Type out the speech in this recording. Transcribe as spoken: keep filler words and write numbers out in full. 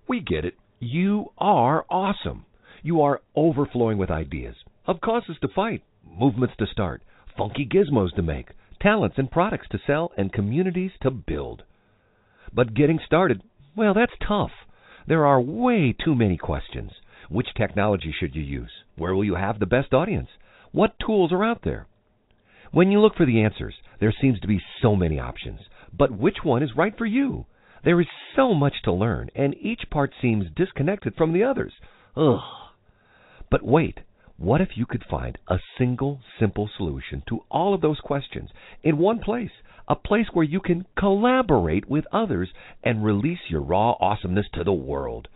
We get it. You are awesome. You are overflowing with ideas, of causes to fight, movements to start, funky gizmos to make, talents and products to sell, and communities to build. But getting started, well, that's tough. There are way too many questions. Which technology should you use? Where will you have the best audience? What tools are out there? When you look for the answers, there seems to be so many options. But which one is right for you? There is so much to learn, and each part seems disconnected from the others. Ugh. But wait, what if you could find a single, simple solution to all of those questions in one place? A place where you can collaborate with others and release your raw awesomeness to the world.